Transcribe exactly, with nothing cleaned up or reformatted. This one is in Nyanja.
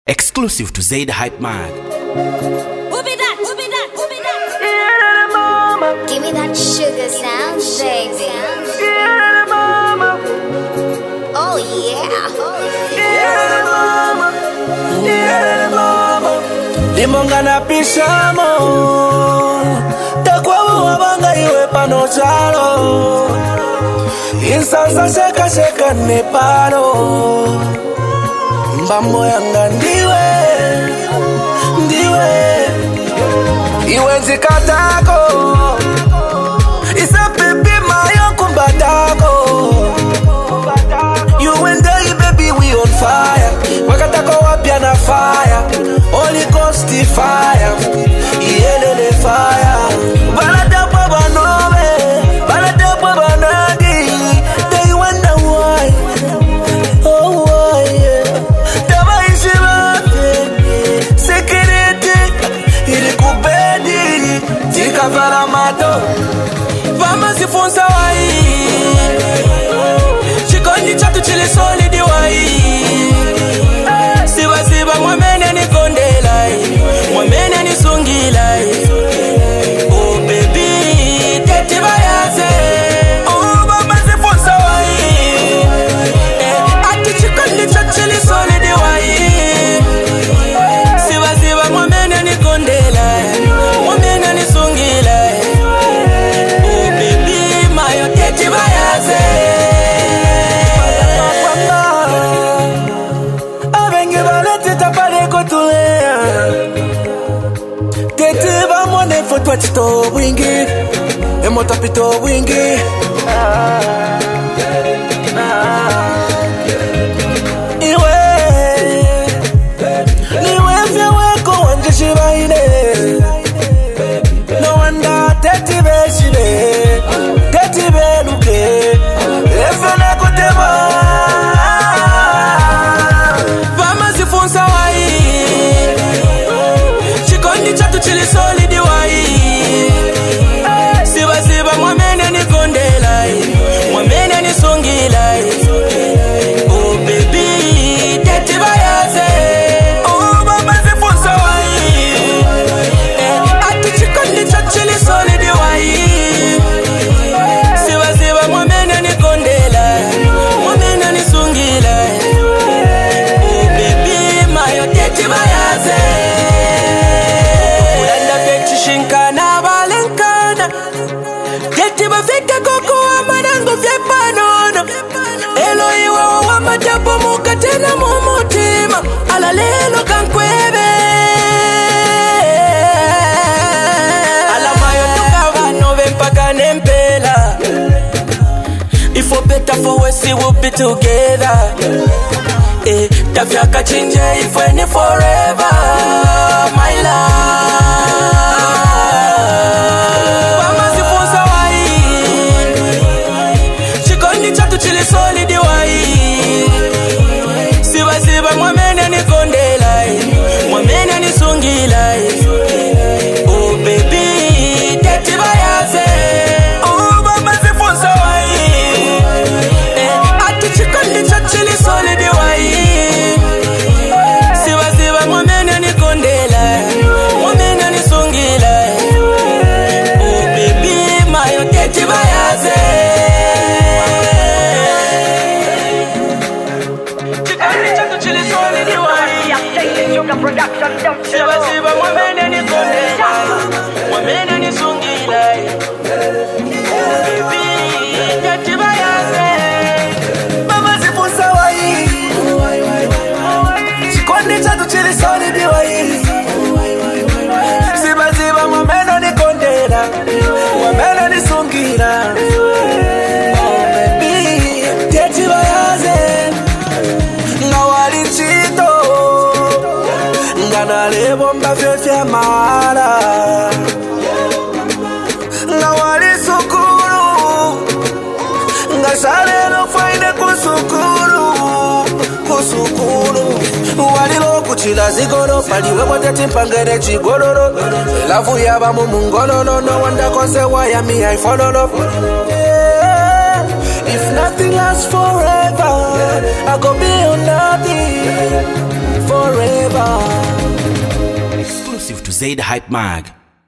Exclusive to Zaid Hype Man. Who be that? Who be that? Who be that? Yeah, mama. Give me that sugar sound, baby. Yeah, mama. Oh yeah. Yeah, mama. Yeah, mama. Limonga na pisamo. Takwa wabanga iwe pano chalo. Insansa sheka sheka nepano. Mbambo yanga ndiwe. Ndiwe. Iwe nzikatako. Isa pepe mayo kumbatako. You and I, baby, we on fire. Wakatako wapia na fire. Holy Ghost fire. Yelele fire. Balada baba nove. Balada baba nagi. They wonder why. Oh why, yeah. Taba ishi bafe. Security. Ili kubedi. Tika vala mato. Vama sifunza wai. Chikondi chatu chile solidi wai. Siba siba mwamene ni kondelai. Mwamene ni sungilai. Oh baby, tete bayaze. Oh baba sifunza wai. Ati chikondi chatu chile solidi wai. Siba siba mwamene ni kondelai. Mwamene ni sungilai. Oh baby, mayo tete bayaze. Toi tu t'as wingé et moi t'as plutôt wingé. Ah, ah. Iwe, niwe fiwe ko wanje shibaine. No wonder teti be shibe, teti be luke. Efele kutema. Vama sifunza wai. Chikondi chatu chili solidi wai. Siba siba mwamene ni kondelai. Mwamene ni sungilai. Oh baby, tete bayaze. Oh baba sifunza wai. Ati chikondi chatu chili solidi wai. Siba siba mwamene ni kondelai. Mwamene ni sungilai. Oh baby, mayo tete bayaze. Shinkana balenkana Teti bafika koko wa madango vye panono Elo iwa wa matapo muka tena mumutima Ala lelo kankwebe Ala mayo tuka vanove mpaka nempela If we're better for us, we will be together Eh, tafyaka chinje if we forever My love chili solidi wai. Siba siba mwamene ni kondelai. Mwamene ni sungilai. Oh baby, tete bayaze. Oh baba sifunza wai. Eh, ati chikondi cha chili solidi wai. Siba siba mwamene ni kondelai. Mwamene ni sungilai. Oh baby, mayo tete bayaze. Production don't show. Siba siba mwamene ni kondela. Mwamene ni sungilai. Baby, tete bayaze. Mama sifunza wai. Chikondi chatu chili solidi wai. Siba siba mwamene ni kondela. Mwamene ni sungila. Oh baby, tete bayaze. Ngawali chito. Ngana lebo mba fefya mara. Ngawali sukuru. Ngasale no faine kusukuru. Kusukuru. Walilo kuchila zigoro. Paliwe mwateti mpangere chigororo. Lavu yaba mumungololo. No wonder konse waya mi I follow love. Yeah. If nothing lasts forever, I go be on nothing. forever. Exclusive to Zaid Hype Mag.